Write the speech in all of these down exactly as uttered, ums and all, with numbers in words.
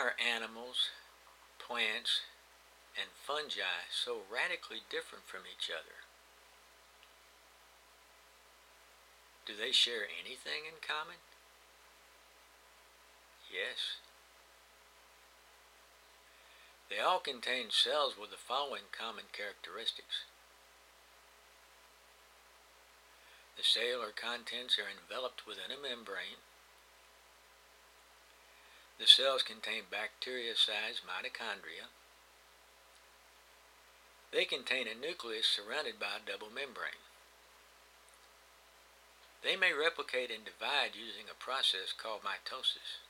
are animals, plants, and fungi so radically different from each other? Do they share anything in common? Yes. They all contain cells with the following common characteristics. The cellular contents are enveloped within a membrane. The cells contain bacteria-sized mitochondria. They contain a nucleus surrounded by a double membrane. They may replicate and divide using a process called mitosis.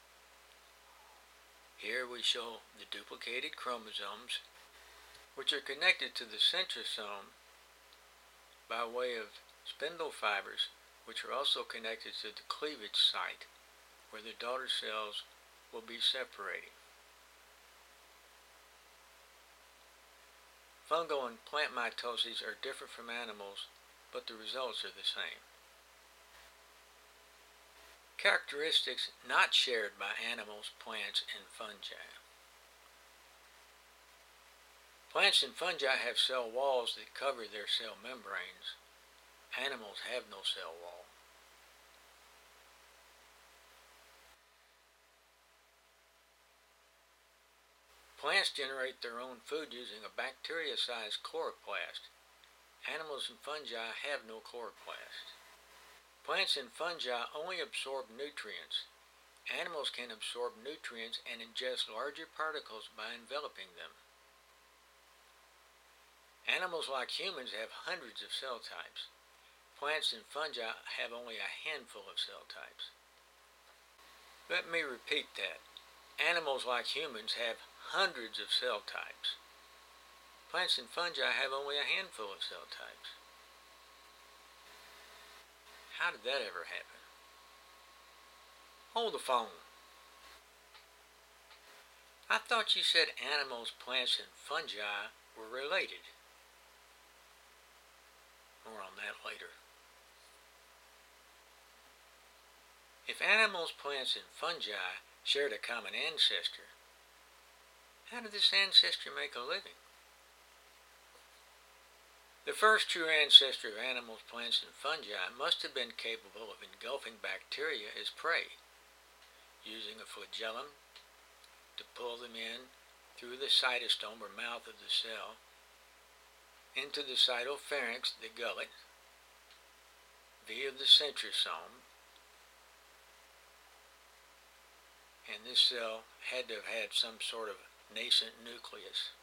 Here we show the duplicated chromosomes, which are connected to the centrosome by way of spindle fibers, which are also connected to the cleavage site, where the daughter cells will be separating. Fungal and plant mitoses are different from animals, but the results are the same. Characteristics not shared by animals, plants, and fungi. Plants and fungi have cell walls that cover their cell membranes. Animals have no cell wall. Plants generate their own food using a bacteria-sized chloroplast. Animals and fungi have no chloroplast. Plants and fungi only absorb nutrients. Animals can absorb nutrients and ingest larger particles by enveloping them. Animals like humans have hundreds of cell types. Plants and fungi have only a handful of cell types. Let me repeat that. Animals like humans have hundreds of cell types. Plants and fungi have only a handful of cell types. How did that ever happen? Hold the phone. I thought you said animals, plants, and fungi were related. More on that later. If animals, plants, and fungi shared a common ancestor, how did this ancestor make a living? The first true ancestor of animals, plants, and fungi must have been capable of engulfing bacteria as prey, using a flagellum to pull them in through the cytostome or mouth of the cell, into the cytopharynx, the gullet, via the centrosome, and this cell had to have had some sort of nascent nucleus.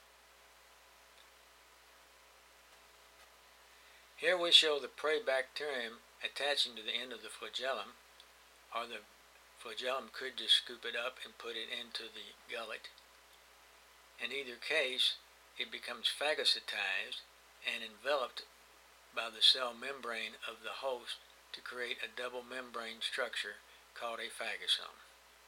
Here we show the prey bacterium attaching to the end of the flagellum, or the flagellum could just scoop it up and put it into the gullet. In either case, it becomes phagocytized and enveloped by the cell membrane of the host to create a double membrane structure called a phagosome.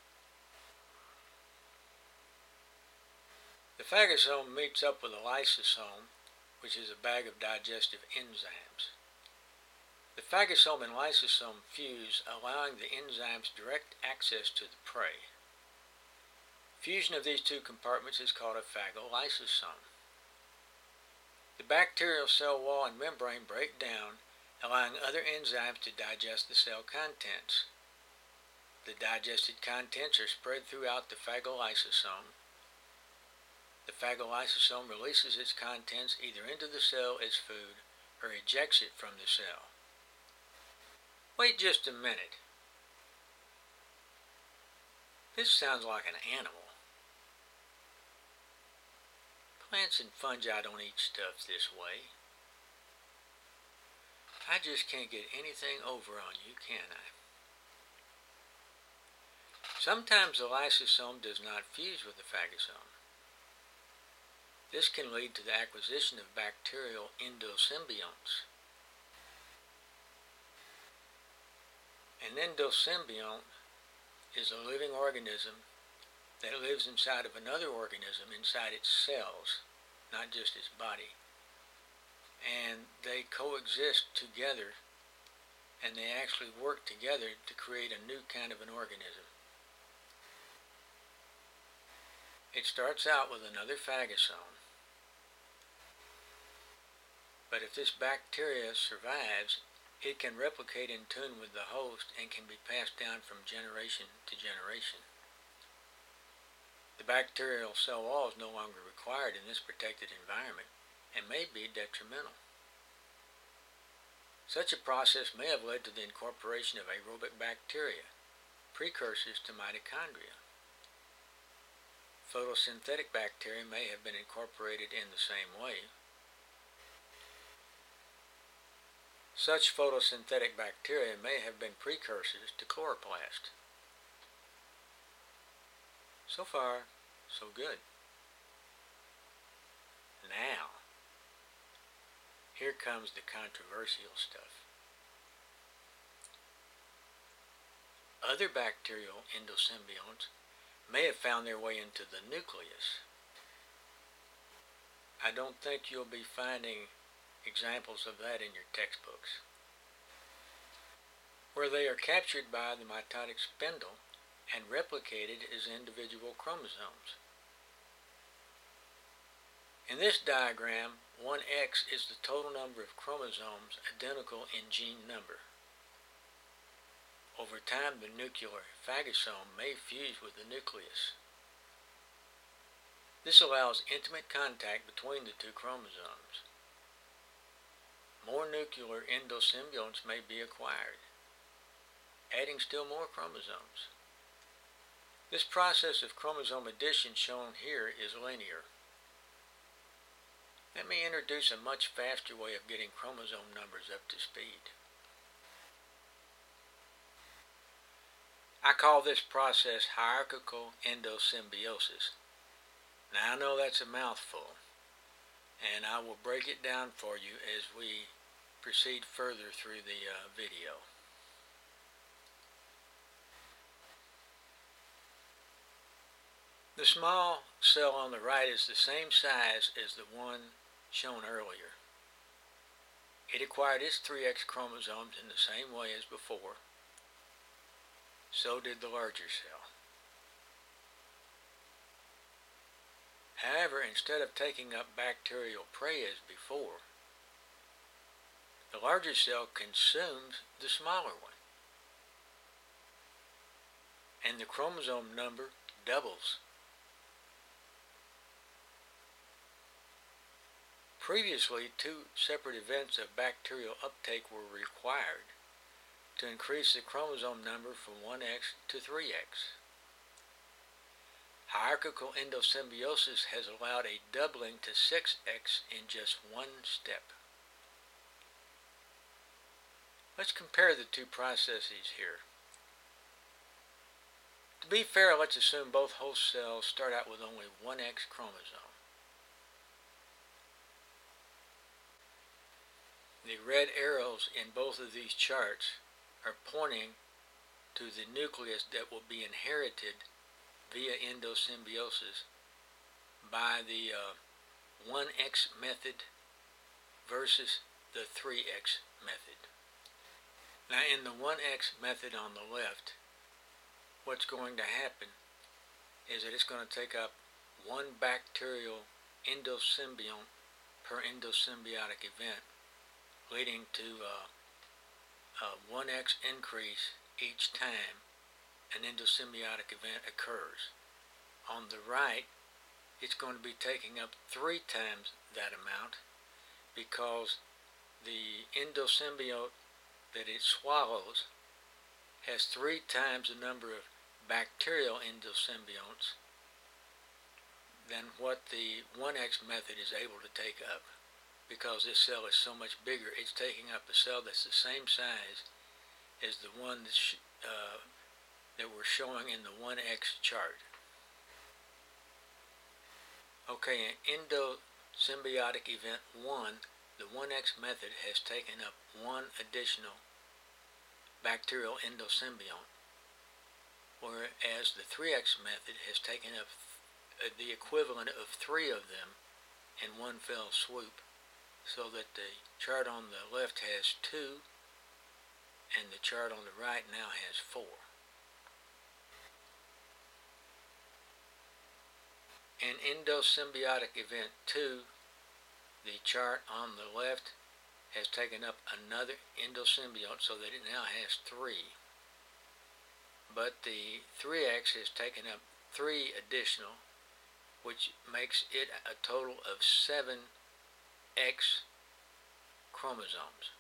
The phagosome meets up with a lysosome, which is a bag of digestive enzymes. The phagosome and lysosome fuse, allowing the enzymes direct access to the prey. Fusion of these two compartments is called a phagolysosome. The bacterial cell wall and membrane break down, allowing other enzymes to digest the cell contents. The digested contents are spread throughout the phagolysosome. The phagolysosome releases its contents either into the cell as food or ejects it from the cell. Wait just a minute. This sounds like an animal. Plants and fungi don't eat stuff this way. I just can't get anything over on you, can I? Sometimes the lysosome does not fuse with the phagosome. This can lead to the acquisition of bacterial endosymbionts. An endosymbiont is a living organism that lives inside of another organism inside its cells, not just its body. And they coexist together, and they actually work together to create a new kind of an organism. It starts out with another phagosome, but if this bacteria survives, it can replicate in tune with the host and can be passed down from generation to generation. The bacterial cell wall is no longer required in this protected environment and may be detrimental. Such a process may have led to the incorporation of aerobic bacteria, precursors to mitochondria. Photosynthetic bacteria may have been incorporated in the same way. Such photosynthetic bacteria may have been precursors to chloroplast. So far, so good. Now, here comes the controversial stuff. Other bacterial endosymbionts may have found their way into the nucleus. I don't think you'll be finding examples of that in your textbooks, where they are captured by the mitotic spindle and replicated as individual chromosomes. In this diagram, one X is the total number of chromosomes identical in gene number. Over time, the nuclear phagosome may fuse with the nucleus. This allows intimate contact between the two chromosomes. More nuclear endosymbionts may be acquired, adding still more chromosomes. This process of chromosome addition shown here is linear. Let me introduce a much faster way of getting chromosome numbers up to speed. I call this process hierarchical endosymbiosis. Now I know that's a mouthful, and I will break it down for you as we proceed further through the uh, video. The small cell on the right is the same size as the one shown earlier. It acquired its three X chromosomes in the same way as before. So did the larger cell. However, instead of taking up bacterial prey as before, the larger cell consumes the smaller one, and the chromosome number doubles. Previously, two separate events of bacterial uptake were required to increase the chromosome number from one X to three X. Hierarchical endosymbiosis has allowed a doubling to six X in just one step. Let's compare the two processes here. To be fair, let's assume both host cells start out with only one X chromosome. The red arrows in both of these charts are pointing to the nucleus that will be inherited via endosymbiosis by the uh, one X method versus the three X method. Now in the one X method on the left, what's going to happen is that it's going to take up one bacterial endosymbiont per endosymbiotic event, leading to uh, a one X increase each time an endosymbiotic event occurs. On the right, it's going to be taking up three times that amount because the endosymbiont that it swallows has three times the number of bacterial endosymbionts than what the one X method is able to take up. Because this cell is so much bigger, it's taking up a cell that's the same size as the one that's, uh, that we're showing in the one X chart. Okay, in endosymbiotic event one, the one X method has taken up one additional bacterial endosymbiont, whereas the three X method has taken up th- the equivalent of three of them in one fell swoop, so that the chart on the left has two and the chart on the right now has four. In endosymbiotic event two, the chart on the left has taken up another endosymbiote so that it now has three. But the three X has taken up three additional, which makes it a total of seven X chromosomes.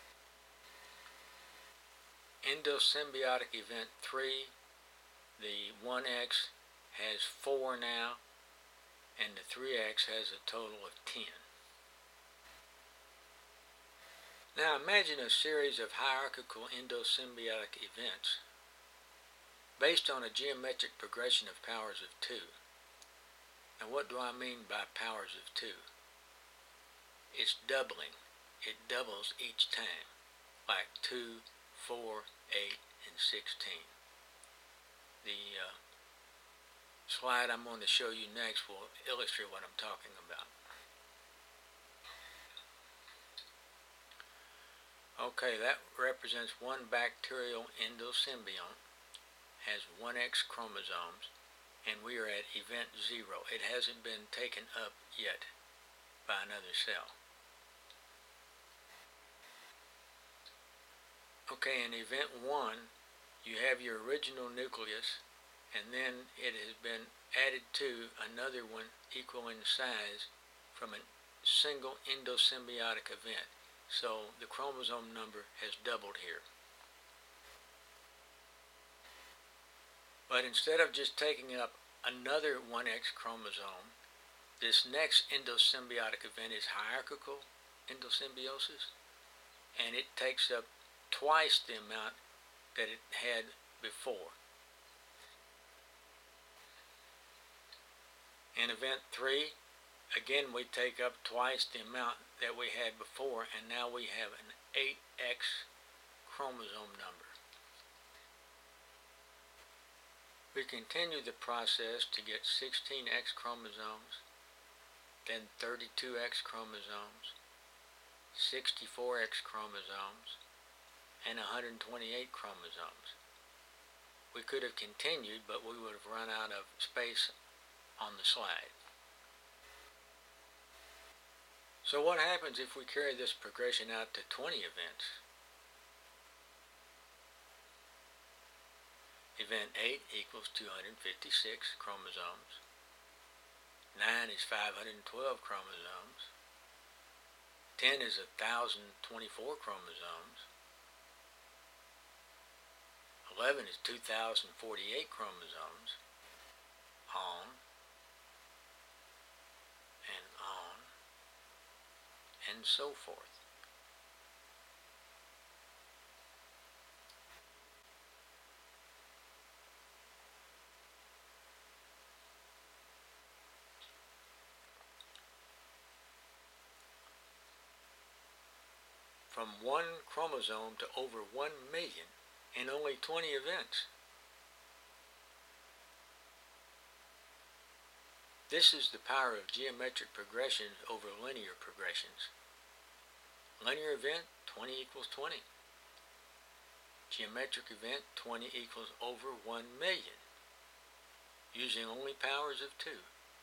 Endosymbiotic event three, the one X has four now, and the three X has a total of ten. Now imagine a series of hierarchical endosymbiotic events based on a geometric progression of powers of two. Now what do I mean by powers of two? It's doubling. It doubles each time, like two, four, eight, and sixteen. The uh, slide I'm going to show you next will illustrate what I'm talking about. Okay, that represents one bacterial endosymbiont, has one X chromosomes, and we are at event zero. It hasn't been taken up yet by another cell. Okay, in event one, you have your original nucleus, and then it has been added to another one equal in size from a single endosymbiotic event. So the chromosome number has doubled here. But instead of just taking up another one X chromosome, this next endosymbiotic event is hierarchical endosymbiosis, and it takes up twice the amount that it had before. In event three, again we take up twice the amount that we had before, and now we have an eight X chromosome number. We continue the process to get sixteen X chromosomes, then thirty-two X chromosomes, sixty-four X chromosomes, and one hundred twenty-eight chromosomes. We could have continued, but we would have run out of space on the slide. So what happens if we carry this progression out to twenty events? Event eight equals two hundred fifty-six chromosomes. nine is five hundred twelve chromosomes. ten is one thousand twenty-four chromosomes. eleven is two thousand forty-eight chromosomes. On and on and so forth. From one chromosome to over one million in only twenty events. This is the power of geometric progression over linear progressions. Linear event, twenty equals twenty. Geometric event, twenty equals over one million, using only powers of two.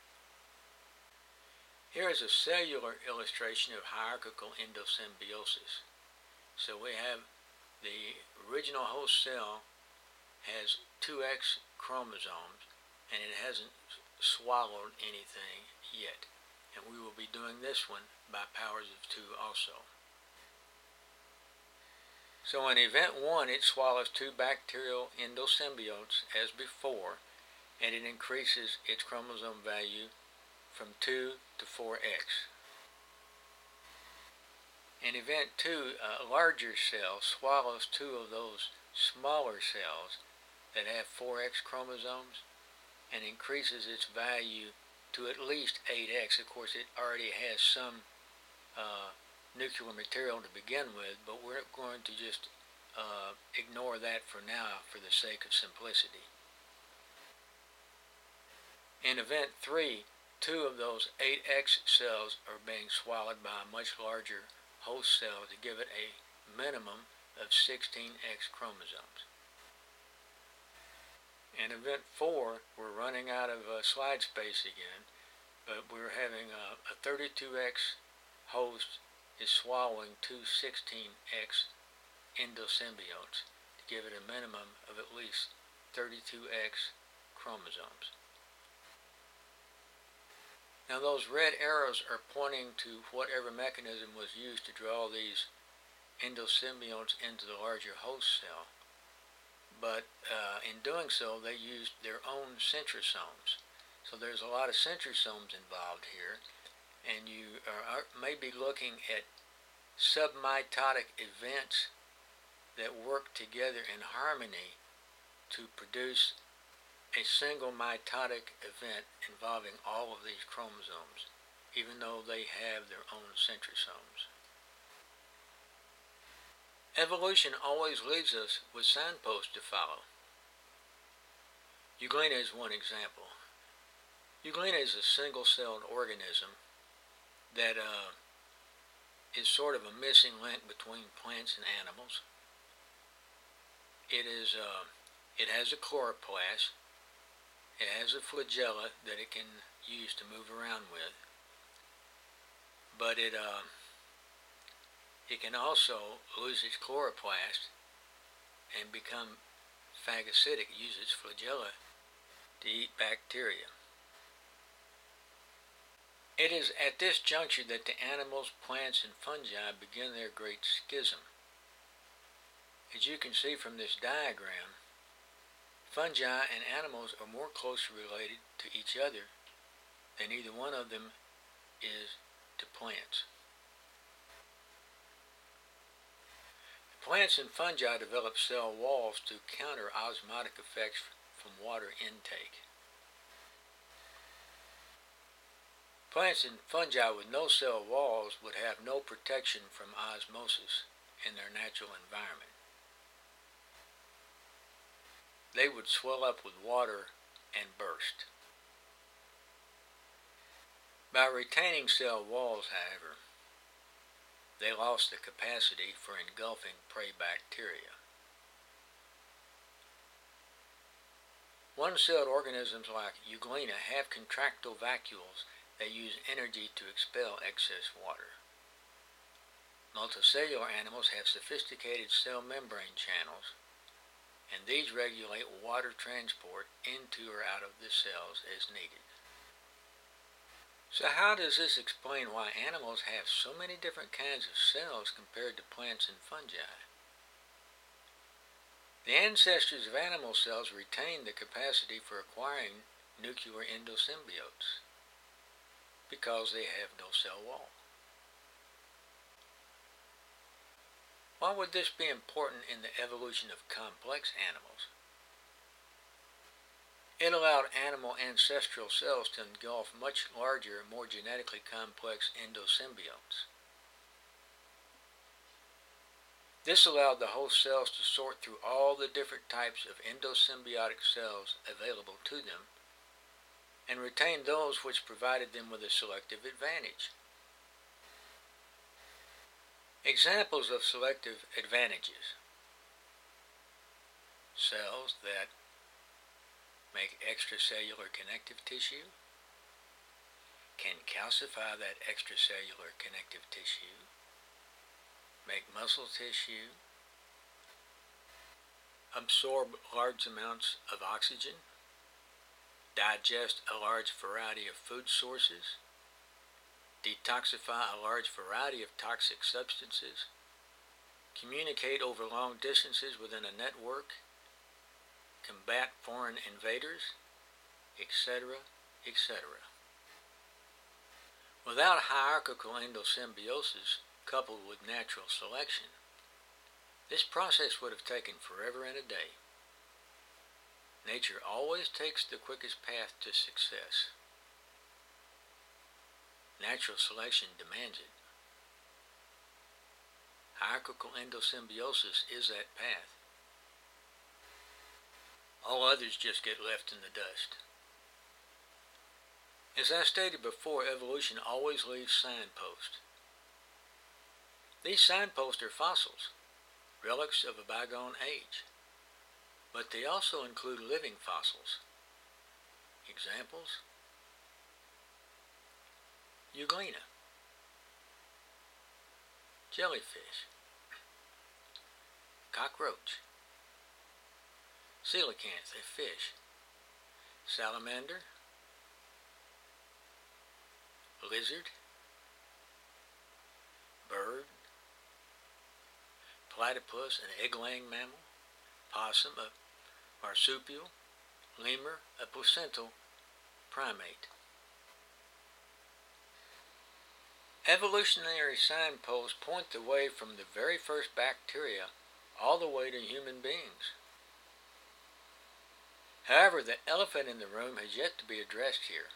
Here is a cellular illustration of hierarchical endosymbiosis. So we have the original host cell has two X chromosomes, and it hasn't swallowed anything yet. And we will be doing this one by powers of two also. So in event one, it swallows two bacterial endosymbiotes as before, and it increases its chromosome value from two to four X. In event two, a larger cell swallows two of those smaller cells that have four X chromosomes and increases its value to at least eight X. Of course, it already has some uh, nuclear material to begin with, but we're going to just uh, ignore that for now for the sake of simplicity. In event three, two of those eight X cells are being swallowed by a much larger host cell to give it a minimum of sixteen X chromosomes. In event four, we're running out of uh, slide space again, but we're having a, a thirty-two X host is swallowing two sixteen X endosymbionts to give it a minimum of at least thirty-two X chromosomes. Now those red arrows are pointing to whatever mechanism was used to draw these endosymbionts into the larger host cell. But uh, in doing so, they used their own centrosomes. So there's a lot of centrosomes involved here, and you are, are maybe looking at submitotic events that work together in harmony to produce a single mitotic event involving all of these chromosomes, even though they have their own centrosomes. Evolution always leaves us with signposts to follow. Euglena is one example. Euglena is a single-celled organism that uh, is sort of a missing link between plants and animals. It is, uh, it has a chloroplast. It has a flagella that it can use to move around with, but it uh, it can also lose its chloroplast and become phagocytic, use its flagella to eat bacteria. It is at this juncture that the animals, plants, and fungi begin their great schism. As you can see from this diagram, fungi and animals are more closely related to each other than either one of them is to plants. Plants and fungi develop cell walls to counter osmotic effects from water intake. Plants and fungi with no cell walls would have no protection from osmosis in their natural environment. They would swell up with water and burst. By retaining cell walls, however, they lost the capacity for engulfing prey bacteria. One-celled organisms like Euglena have contractile vacuoles that use energy to expel excess water. Multicellular animals have sophisticated cell membrane channels, and these regulate water transport into or out of the cells as needed. So how does this explain why animals have so many different kinds of cells compared to plants and fungi? The ancestors of animal cells retained the capacity for acquiring nuclear endosymbiotes because they have no cell wall. Why would this be important in the evolution of complex animals? It allowed animal ancestral cells to engulf much larger, more genetically complex endosymbionts. This allowed the host cells to sort through all the different types of endosymbiotic cells available to them and retain those which provided them with a selective advantage. Examples of selective advantages: cells that make extracellular connective tissue, can calcify that extracellular connective tissue, make muscle tissue, absorb large amounts of oxygen, digest a large variety of food sources, detoxify a large variety of toxic substances, communicate over long distances within a network, combat foreign invaders, et cetera, et cetera. Without hierarchical endosymbiosis coupled with natural selection, this process would have taken forever and a day. Nature always takes the quickest path to success. Natural selection demands it. Hierarchical endosymbiosis is that path. All others just get left in the dust. As I stated before, evolution always leaves signposts. These signposts are fossils, relics of a bygone age. but they also include living fossils. Examples: Euglena, jellyfish, cockroach, coelacanth, a fish, salamander, lizard, bird, platypus, an egg-laying mammal, possum, a marsupial, lemur, a placental primate. Evolutionary signposts point the way from the very first bacteria all the way to human beings. However, the elephant in the room has yet to be addressed here.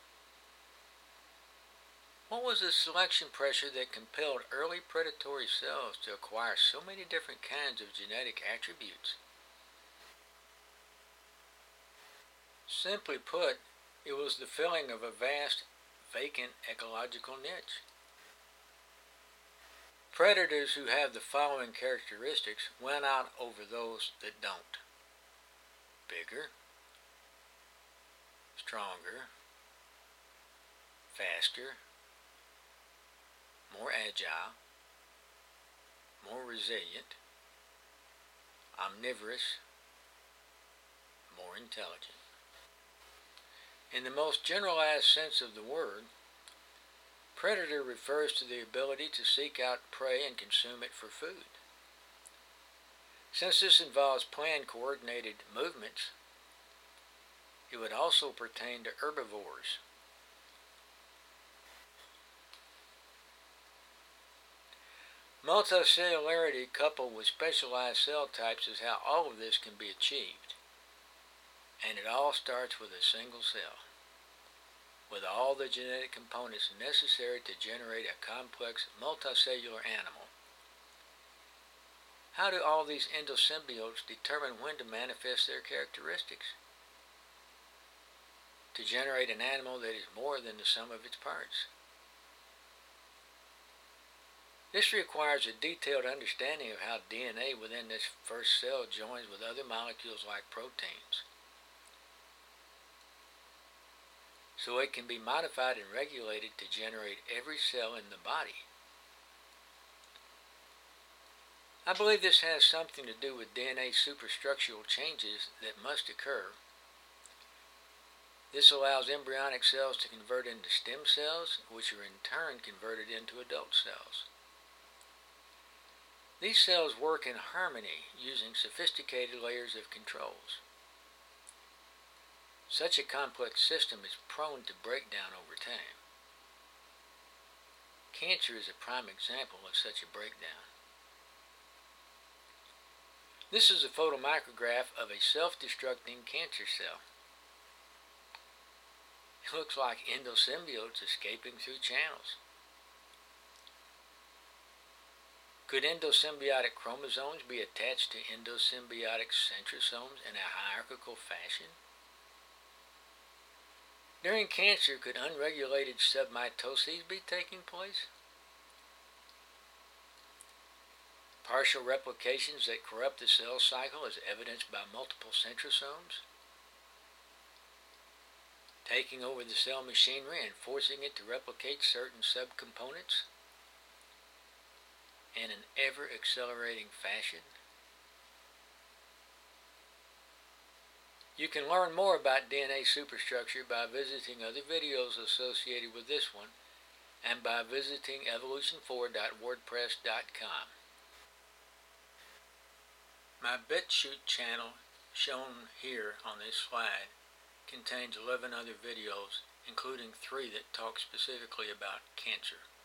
What was the selection pressure that compelled early predatory cells to acquire so many different kinds of genetic attributes? Simply put, it was the filling of a vast, vacant ecological niche. Predators who have the following characteristics win out over those that don't: bigger, stronger, faster, more agile, more resilient, omnivorous, more intelligent. In the most generalized sense of the word, predator refers to the ability to seek out prey and consume it for food. Since this involves planned coordinated movements, it would also pertain to herbivores. Multicellularity coupled with specialized cell types is how all of this can be achieved. And it all starts with a single cell, with all the genetic components necessary to generate a complex multicellular animal. How do all these endosymbiotes determine when to manifest their characteristics? To generate an animal that is more than the sum of its parts. This requires a detailed understanding of how D N A within this first cell joins with other molecules like proteins, so it can be modified and regulated to generate every cell in the body. I believe this has something to do with D N A superstructural changes that must occur. This allows embryonic cells to convert into stem cells, which are in turn converted into adult cells. These cells work in harmony using sophisticated layers of controls. Such a complex system is prone to breakdown over time. Cancer is a prime example of such a breakdown. This is a photomicrograph of a self-destructing cancer cell. It looks like endosymbiotes escaping through channels. Could endosymbiotic chromosomes be attached to endosymbiotic centrosomes in a hierarchical fashion? During cancer, could unregulated submitoses be taking place? Partial replications that corrupt the cell cycle as evidenced by multiple centrosomes? Taking over the cell machinery and forcing it to replicate certain subcomponents in an ever-accelerating fashion? You can learn more about D N A superstructure by visiting other videos associated with this one and by visiting evolution four dot wordpress dot com. My BitChute channel, shown here on this slide, contains eleven other videos, including three that talk specifically about cancer.